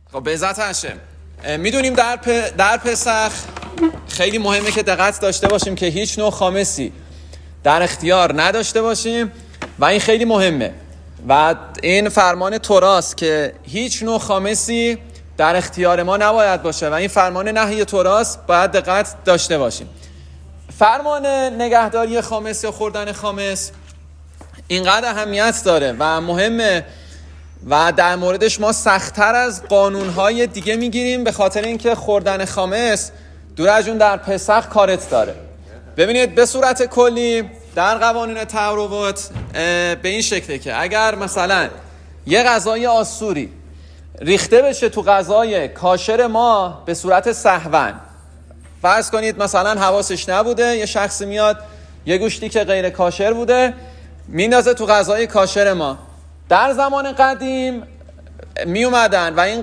خب به عزت هاشم میدونیم در پسخ خیلی مهمه که دقت داشته باشیم که هیچ نوع خامسی در اختیار نداشته باشیم و این خیلی مهمه و این فرمان توراست که هیچ نوع خامسی در اختیار ما نباید باشه و این فرمان نهی توراست، باید دقت داشته باشیم. فرمان نگهداری خامس یا خوردن خامس اینقدر اهمیت داره و مهمه و در موردش ما سخت‌تر از قانون‌های دیگه میگیریم به خاطر اینکه خوردن خامس دور از جون در پسخ کارت داره. ببینید به صورت کلی در قوانین تعارضات به این شکله که اگر مثلا یه غذای آسوری ریخته بشه تو غذای کاشر ما به صورت سهواً، فرض کنید مثلا حواسش نبوده، یه شخصی میاد یه گوشتی که غیر کاشر بوده میندازه تو غذای کاشر ما. در زمان قدیم می اومدن این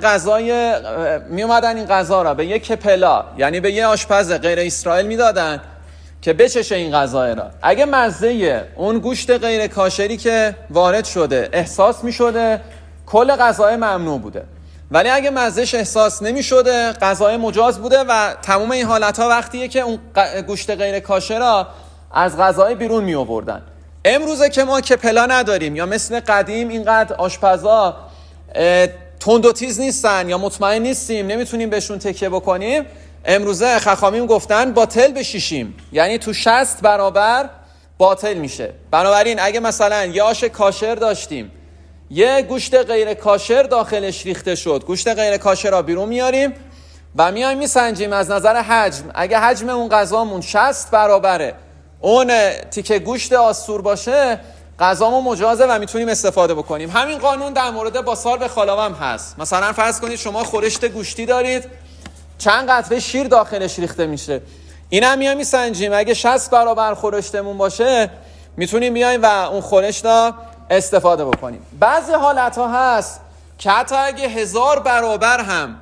غذا را به یک کپلا، یعنی به یه آشپز غیر اسرائیل میدادن که بچشه این غذا را. اگه مزه اون گوشت غیر کاشری که وارد شده احساس می شده، کل غذای ممنوع بوده. ولی اگه مزهش احساس نمی شده، غذای مجاز بوده و تمام این حالت ها وقتیه که اون گوشت غیر کاشر را از غذای بیرون می آوردن. امروزه که ما کپلا نداریم یا مثل قدیم اینقدر آشپزا تند و تیز نیستن یا مطمئن نیستیم نمیتونیم بهشون تکیه بکنیم، امروزه خخامیم گفتن باطل بشیشیم، یعنی تو 60 برابر باطل میشه. بنابراین اگه مثلا یه آش کاشر داشتیم، یه گوشت غیر کاشر داخلش ریخته شد، گوشت غیر کاشر را بیرون میاریم و میایم میسنجیم از نظر حجم. اگه حجم اون غذامون 60 برابره اون تیکه گوشت آسور باشه، غذامون مجازه و میتونیم استفاده بکنیم. همین قانون در مورد باسار به خالاوم هست. مثلا فرض کنید شما خورشت گوشتی دارید، چند قطره شیر داخلش ریخته میشه، این هم میایم میسنجیم، اگه 60 برابر خورشتمون باشه میتونیم بیایم و اون خورشت را استفاده بکنیم. بعضی حالت ها هست که حتی اگه 1000 برابر هم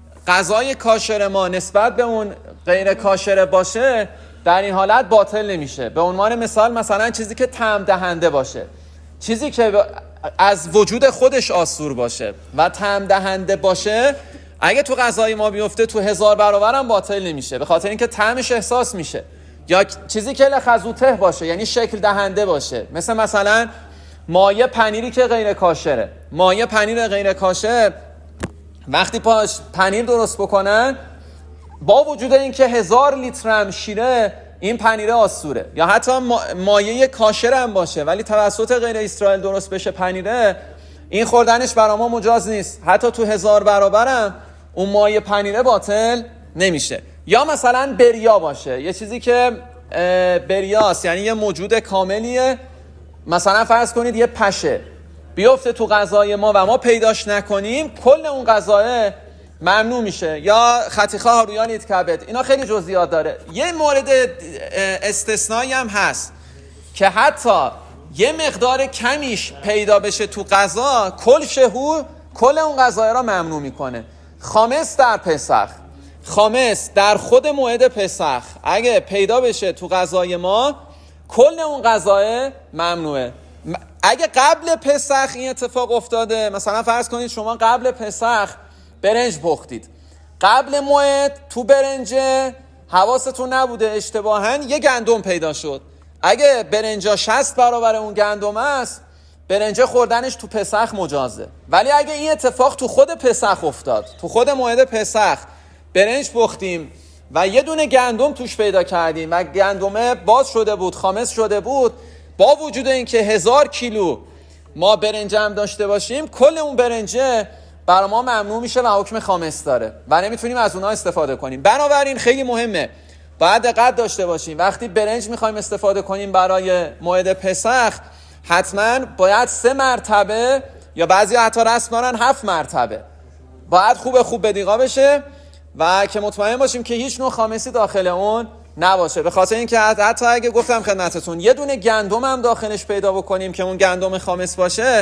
غذای کاشر ما نسبت به اون غیر کاشر باشه، در این حالت باطل نمیشه. به عنوان مثال مثلا چیزی که طعم دهنده باشه، چیزی که از وجود خودش آسور باشه و طعم دهنده باشه، اگه تو غذای ما بیفته تو 1000 برابر هم باطل نمیشه، به خاطر اینکه طعمش احساس میشه. یا چیزی که لخزوته باشه، یعنی شکل دهنده باشه، مثلا مایه پنیری که غیر کاشره. مایه پنیر غیر کاشر وقتی پنیر درست بکنن، با وجود اینکه 1000 لیتر هم شیره، این پنیر آسوره. یا حتی مایه کاشر هم باشه ولی توسط غیر اسرائیل درست بشه پنیره، این خوردنش برای ما مجاز نیست. حتی تو 1000 برابر هم اون مایه پنیره باطل نمیشه. یا مثلا بریا باشه، یه چیزی که بریاست، یعنی یه موجود کاملیه، مثلا فرض کنید یه پشه بیفته تو غذای ما و ما پیداش نکنیم، کل اون غذای ممنوع میشه. یا خطیخه هارویانیت کبد، اینا خیلی جزئیات داره. یه مورد استثنایی هم هست که حتی یه مقدار کمیش پیدا بشه تو غذا، کل شهور کل اون غذای را ممنوع میکنه. خامس در پسخ، خامس در خود موعد پسخ اگه پیدا بشه تو غذای ما، کل اون غذای ممنوعه. اگه قبل پسخ این اتفاق افتاده، مثلا فرض کنید شما قبل پسخ برنج پختید، قبل موعد تو برنج حواستون نبوده، اشتباهاً یه گندم پیدا شد، اگه برنجا 60 برابر اون گندم است، برنج خوردنش تو پسخ مجازه. ولی اگه این اتفاق تو خود پسخ افتاد، تو خود موعد پسخ برنج پختیم و یه دونه گندم توش پیدا کردیم و گندمه باز شده بود، خامس شده بود، با وجود اینکه 1000 کیلو ما برنج هم داشته باشیم، کل اون برنجه برای ما ممنوع میشه و حکم خامس داره و نمیتونیم از اونها استفاده کنیم. بنابراین خیلی مهمه، باید دقت داشته باشیم وقتی برنج میخوایم استفاده کنیم برای موعد پسخ، حتما باید 3 مرتبه یا بعضی حتی رسم دارن 7 مرتبه باید خوب بدیقا بشه و که مطمئن باشیم که هیچ نوع خامسی داخل اون نباشه. به خاطر اینکه حتی اگه گفتم خدمتتون یه دونه گندم هم داخلش پیدا بکنیم که اون گندم خامس باشه،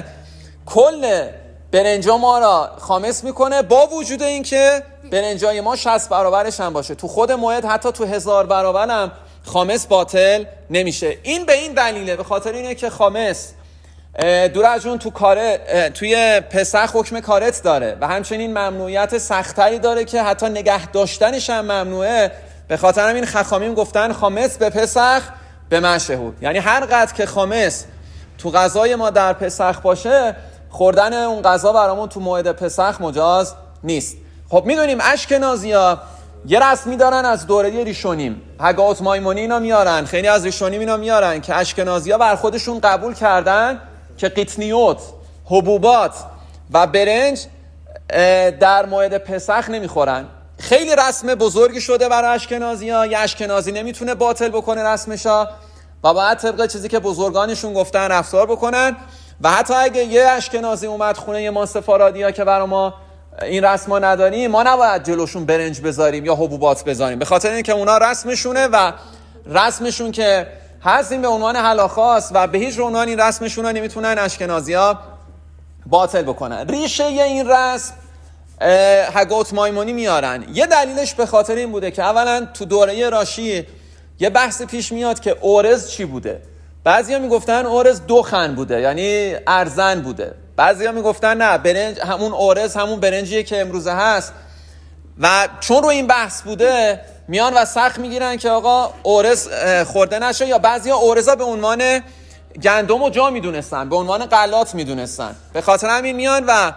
کل برنجا ما را خامس میکنه، با وجود اینکه برنجای ما 60 برابرش هم باشه. تو خود موعد حتی تو 1000 برابر هم خامس باطل نمیشه. این به این دلیله، به خاطر اینه که خامس دور از جون توی پسخ حکم کارت داره و همچنین ممنوعیت سختری داره که حتی نگه داشتنش هم ممنوعه. به خاطر همین خخامیم گفتن خامس به پسخ به مشهود، یعنی هر قدر که خامس تو غذای ما در پسخ باشه خوردن اون غذا برامون تو موعد پسخ مجاز نیست. خب میدونیم اشکنازی‌ها یه رسمی دارن از دوره ریشونیم، هگاوت مایمونی اینا میارن، خیلی از ریشونیم اینا میارن که اشکنازی‌ها بر خودشون قبول کردن که قیتنیوت، حبوبات و برنج در موعد پسخ نمیخورن. خیلی رسم بزرگی شده برای اشکنازی‌ها، یه اشکنازی نمیتونه باطل بکنه رسمشا و باید طبق چیزی که بزرگانشون گفتن رفتار بکنن. و حتی اگه یه اشکنازی اومد خونه یه ما سفارادی‌ها که برای ما این رسما نداریم، ما نباید جلوشون برنج بذاریم یا حبوبات بذاریم، به خاطر اینکه اونا رسمشونه و رسمشون که هستیم به عنوان هلاخاست و به هیچ عنوان این رسمشون رو نمیتونن اشکنازی‌ها باطل بکنن. ریشه این رسم هگاوت مایمونی میارن. یه دلیلش به خاطر این بوده که اولا تو دوره راشی یه بحث پیش میاد که اورز چی بوده. بعضیا میگفتن اورز دوخن بوده، یعنی ارزن بوده. بعضیا میگفتن نه، برنج همون اورز همون برنجیه که امروزه هست. و چون رو این بحث بوده میان و سخت میگیرن که آقا اورز خورده نشه، یا بعضیا اورزا به عنوان گندم رو جا میدونستن، به عنوان غلات میدونستن. به خاطر همین میان و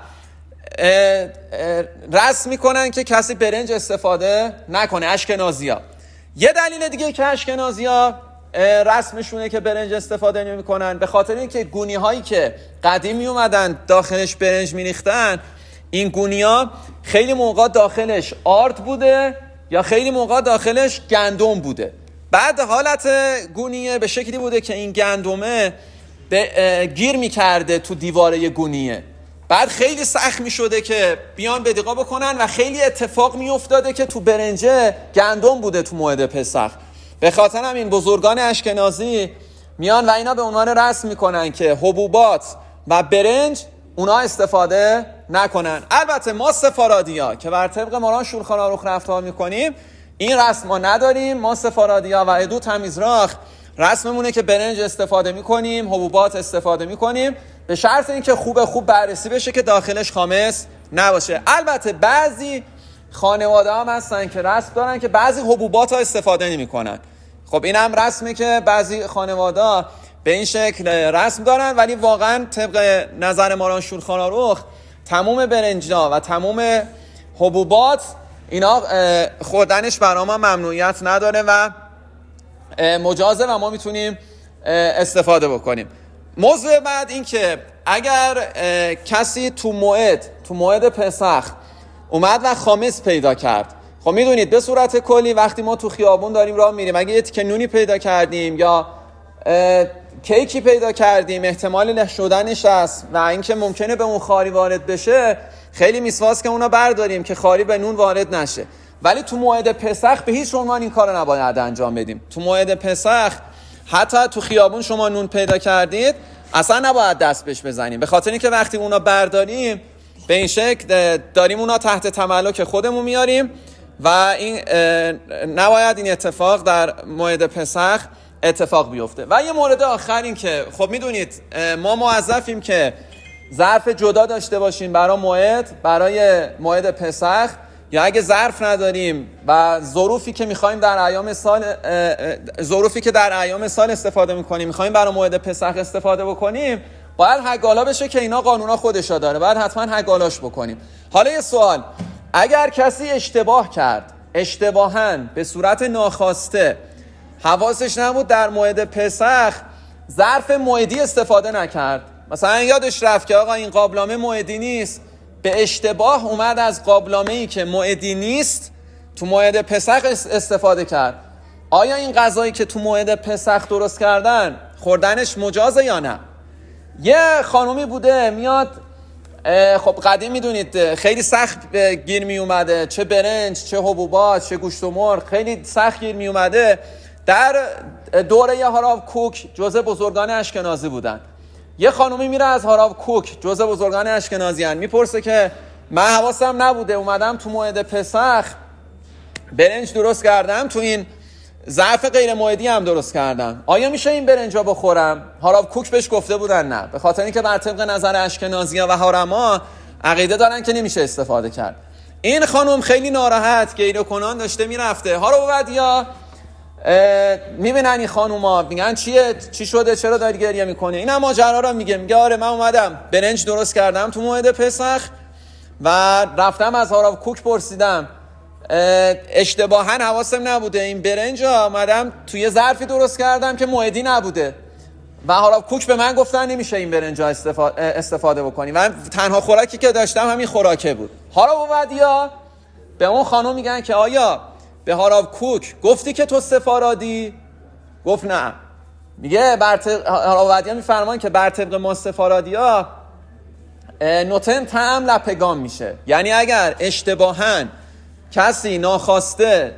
رسم میکنن که کسی برنج استفاده نکنه اشکنازی‌ها. یه دلیل دیگه که اشکنازی‌ها رسمشونه که برنج استفاده نمی‌کنن، به خاطر اینکه گونی‌هایی که قدیم میومدن داخلش برنج می‌ریختن، این گونی‌ها خیلی موقع داخلش آرد بوده یا خیلی موقع داخلش گندم بوده. بعد حالت گونیه به شکلی بوده که این گندمه گیر می‌کرده تو دیواره گونیه، بعد خیلی سخت می‌شده که بیان بدقیقا بکنن و خیلی اتفاق می‌افتاده که تو برنجه گندم بوده تو موعد پسخ. به خاطر همین بزرگان اشکنازی میان و اینا به عنوان رسم میکنن که حبوبات و برنج اونا استفاده نکنن. البته ما سفارادی‌ها که بر طبق موران شولخان آروخ رفتار میکنیم این رسم ما نداریم. ما سفارادی‌ها و ادو تمیزراخ رسممونه که برنج استفاده میکنیم، حبوبات استفاده میکنیم، به شرط اینکه خوب بررسی بشه که داخلش خامس نباشه. البته بعضی خانواده هم هستن که رسم دارن که بعضی حبوبات ها استفاده نمی کنن. خب این هم رسمه که بعضی خانواده ها به این شکل رسم دارن، ولی واقعا طبق نظر موران شولخان آروخ تمام برنجا و تمام حبوبات اینا خوردنش برای ما ممنوعیت نداره و مجازه و ما میتونیم استفاده بکنیم. موضوع بعد این که اگر کسی تو موعد پسخ اومد و خامس پیدا کرد، خب میدونید به صورت کلی وقتی ما تو خیابون داریم راه میریم، اگه یه تیکه نونی پیدا کردیم یا کیکی پیدا کردیم احتمال له شدنش هست و اینکه ممکنه به اون خاری وارد بشه، خیلی میسواست که اونا برداریم که خاری به نون وارد نشه. ولی تو موعد پسخ به هیچ عنوان این کارو نباید انجام بدیم. تو موعد پسخ حتی تو خیابون شما نون پیدا کردید اصلا نباید دست بهش بزنیم، به خاطر اینکه وقتی اونا برداریم به این شکل داریم اونا تحت تملک خودمون میاریم و این نباید این اتفاق در موعد پسخ اتفاق بیفته. و یه مورد آخر این که خب میدونید ما موظفیم که ظرف جدا داشته باشیم برای موعد پسخ، یا اگه ظرف نداریم و ظروفی که می‌خوایم در ایام سال استفاده می‌کنیم می‌خوایم برای موعد پسخ استفاده بکنیم، باید حگالا بشه که اینا قانونا خودشا داره، باید حتما حگالاش بکنیم. حالا یه سوال، اگر کسی اشتباه کرد، اشتباهاً به صورت ناخواسته حواسش نبود در موعد پسخ ظرف موعدی استفاده نکرد، مثلا یادش رفت که آقا این قابلمه موعدی نیست، به اشتباه اومد از قابلمه‌ای که موعدی نیست تو موعد پسخ استفاده کرد، آیا این غذایی که تو موعد پسخ درست کردن خوردنش مجازه یا نه؟ یه خانومی بوده میاد، خب قدیم میدونید خیلی سخت گیر می اومده، چه برنج چه حبوبات چه گوشت و مرغ خیلی سخت گیر می اومده. در دوره هاراو کوک جزء بزرگان اشکنازی بودن. یه خانومی میره از هاراو کوک جزء بزرگان اشکنازیان میپرسه که من حواسم نبوده اومدم تو موعد پسخ برنج درست کردم، تو این ظرف غیر موعدی هم درست کردم، آیا میشه این برنجا بخورم؟ هاراو کوک بهش گفته بودن نه، به خاطر اینکه بر طبق نظر اشکنازی‌ها و هارما عقیده دارن که نمیشه استفاده کرد. این خانم خیلی ناراحت گریه کنان داشته میرفته. هاراو ودیا میبینن این خانوما، میگن چی شده، چرا داری گریه میکنه؟ این هم ماجرا رو میگه آره من اومدم برنج درست کردم تو موعد پسخ و رفتم از هاراو کوک پرسیدم اشتباها حواسم نبوده این برنج اومدم توی ظرفی درست کردم که موعدی نبوده و هاراو کوک به من گفتن نمیشه این برنج استفاده بکنی و تنها خوراکی که داشتم همین خوراکه بود. هاراو ودیا به اون خانم میگن که آیا به هاراو کوک گفتی که تو سفارادی؟ گفت نه. میگه هاراو ودیا میفرمان که بر طبق ما سفارادیا نوتن طعم لپگان میشه، یعنی اگر اشتباهاً کسی ناخواسته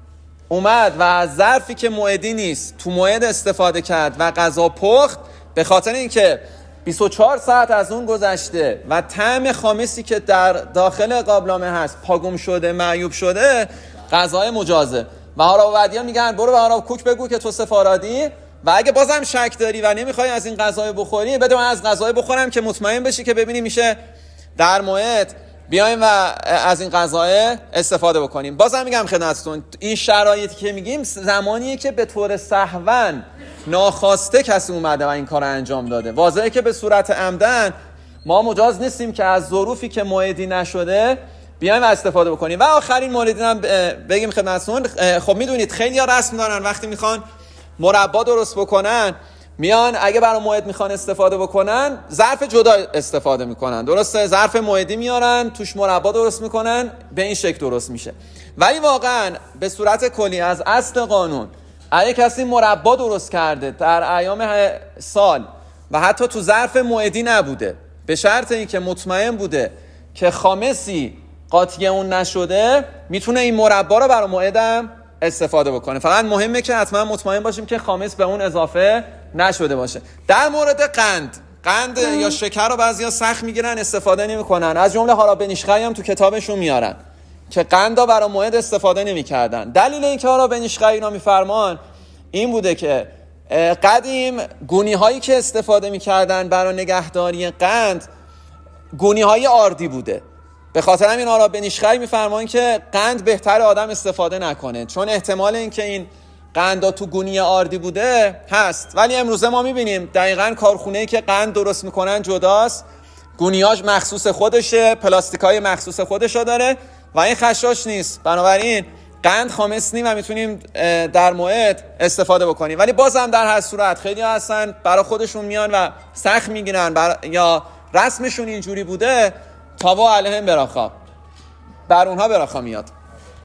اومد و از ظرفی که موعدی نیست تو موعد استفاده کرد و غذا پخت، به خاطر اینکه 24 ساعت از اون گذشته و طعم خامسی که در داخل قابلمه هست پاگم شده، معیوب شده، غذای مجازه. و هاراو ودیا میگن برو به هاراو کوک بگو که تو سفارادی و اگه بازم شک داری و نمیخوای از این غذای بخوری، بده من از غذای بخورم که مطمئن بشی که ببینی میشه در موعد بیایم و از این غذای استفاده بکنیم. بازم میگم خدمتتون این شرایطی که میگیم زمانیه که به طور سهوا ناخواسته کسی اومده و این کار انجام داده. واضحه که به صورت عمدن ما مجاز نیستیم که از ظروفی که موعدی نشده بیایم و استفاده بکنیم. و آخرین موردی هم بگیم خدمتتون، خب میدونید خیلی ها رسم دارن وقتی میخوان مربا درست بکنن میان اگه برای موعد میخوان استفاده بکنن ظرف جدا استفاده میکنن، درسته؟ ظرف موعدی میارن توش مربا درست میکنن، به این شکل درست میشه. ولی واقعا به صورت کلی از اصل قانون اگه کسی مربا درست کرده در ایام سال و حتی تو ظرف موعدی نبوده، به شرط اینکه مطمئن بوده که خامسی قاطی اون نشده، میتونه این مربا رو برای موعدم استفاده بکنه. فقط مهمه که حتما مطمئن باشیم که خامس به اون اضافه نشده باشه. در مورد قند یا شکر رو بعضیا سخت میگیرن، استفاده نمیکنن. از جمله هاراو بنیشخای هم تو کتابشون میارن که قندا برای موعد استفاده نمیکردن. دلیل اینکه هاراو بنیشخای اینا میفرمان این بوده که قدیم گونی هایی که استفاده میکردن برای نگهداری قند گونی های آردی بوده. به خاطر همین هاراو بنیشخای میفرمان که قند بهتر آدم استفاده نکنه، چون احتمال اینکه این قندا تو گونی آردی بوده هست. ولی امروزه ما میبینیم دقیقاً کارخونه‌ای که قند درست میکنن جداست، گونیاش مخصوص خودشه، پلاستیکای مخصوص خودشو داره و این خشاش نیست. بنابراین قند خامس نیم و میتونیم در موعد استفاده بکنیم. ولی بازم در هر صورت خیلی هستن برای خودشون میان و سخت میگیرن یا رسمشون اینجوری بوده تا و علیهم براخا، بر اونها براخا میاد.